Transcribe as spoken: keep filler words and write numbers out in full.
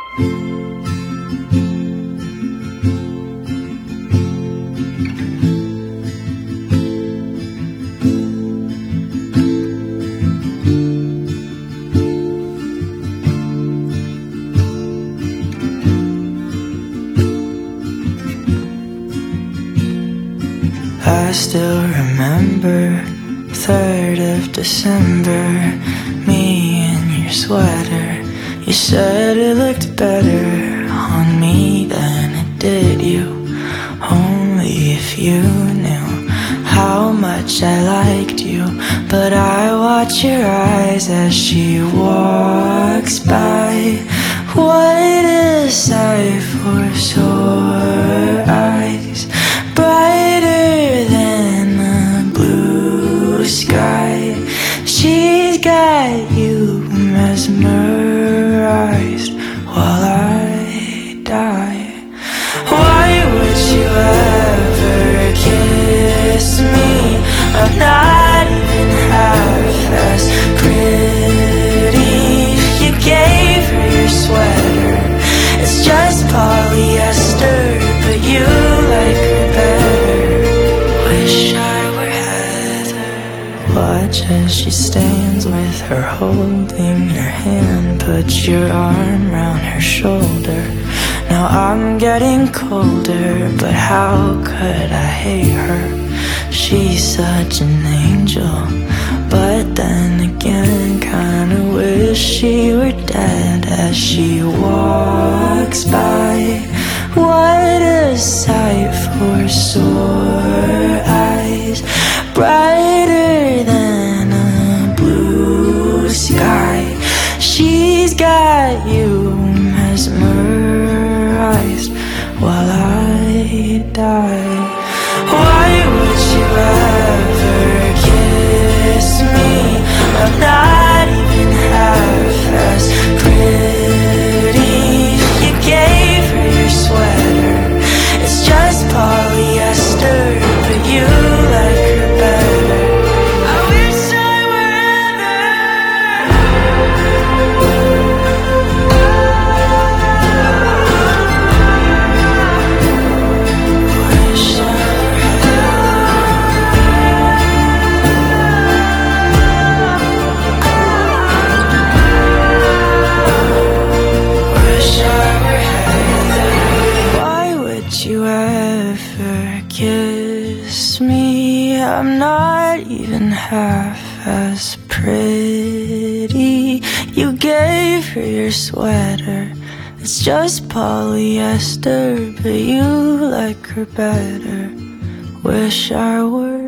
I still remember third of December, me in your sweater. You said it looked better on me than it did you. Only if you knew how much I liked you. But I watch your eyes as she walks by. What a sight for sore eyes, brighter than the blue sky. She's got you mesmerized while I die. Why would you ever kiss me? I'm not even half as pretty. You gave her your sweater, it's just polyester, but you like her better. Wish I were Heather. Watch as she stands with her holding your hand. Put your arm round her shoulder. Now I'm getting colder, but how could I hate her? She's such an angel, but then again kinda wish she were dead as she walks by. What a sight for sore eyes, brighter than a blue sky. She's got you mesmerized while I die. Why would you ever kiss me? I'm not even half as pretty. You gave her your sweater, it's just polyester, but you like her better. I wish I were Wish I you ever kiss me? I'm not even half as pretty. You gave her your sweater, it's just polyester, but you like her better. Wish I were